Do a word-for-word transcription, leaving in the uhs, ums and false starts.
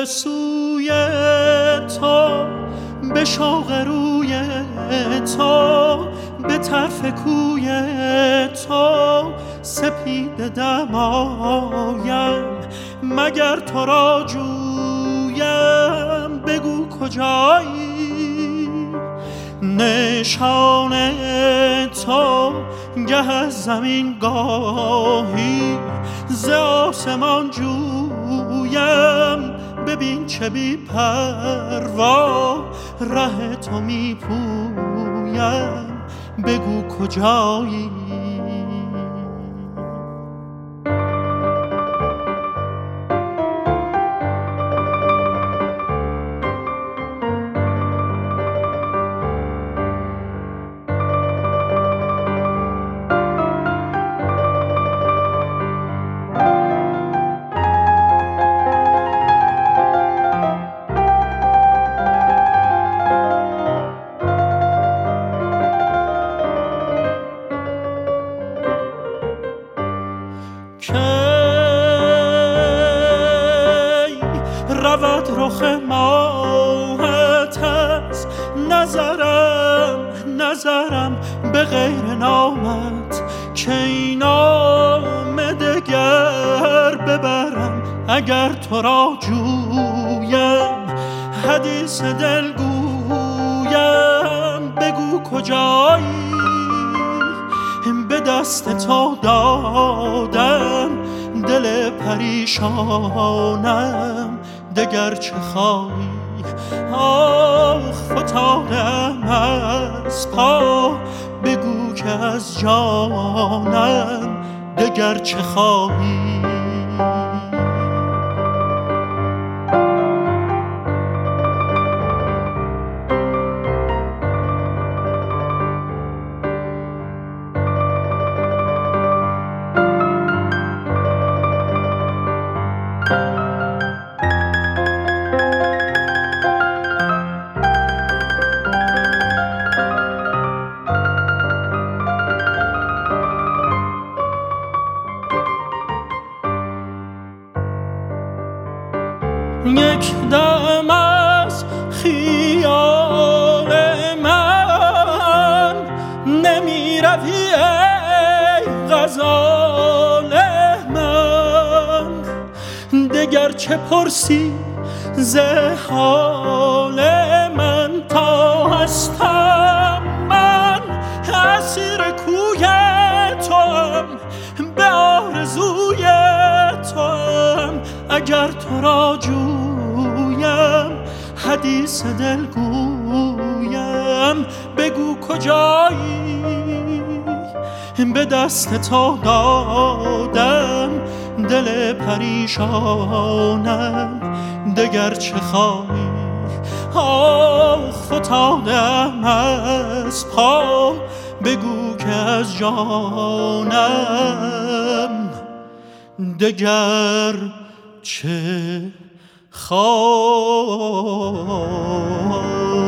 سوی تو، به شوق روی تو، به طرف کوی تو سپید دمایم. مگر تو را جویم بگو کجایی؟ نشان تو گه از زمین گاهی ز آسمان جویم. ببین چه بی پروا ره تو می پویم، بگو کجایی؟ رود رخ ماهت از نظرم، نظرم به غیر نامت، که این نام دگر ببرم اگر تو را جویم. حدیث دل گویم بگو کجایی؟ به دست تو دادم دل پریشانم، دگر چه خواهی؟ آخ فتادم از پا، بگو که از جانم دگر چه خواهی؟ یک دم از خیال من نمی روی ای غزال من. دگر چه پرسی ز حال من؟ تا هستم من اسیر کوی توام، به آرزوی توام. اگر تو را جویم حدیث دل گویم، بگو کجایی؟ به دست تو دادم دل پریشانم، دگر چه خواهی؟ آخ فتادم از پا، بگو که از جانم دگر چه خواهی؟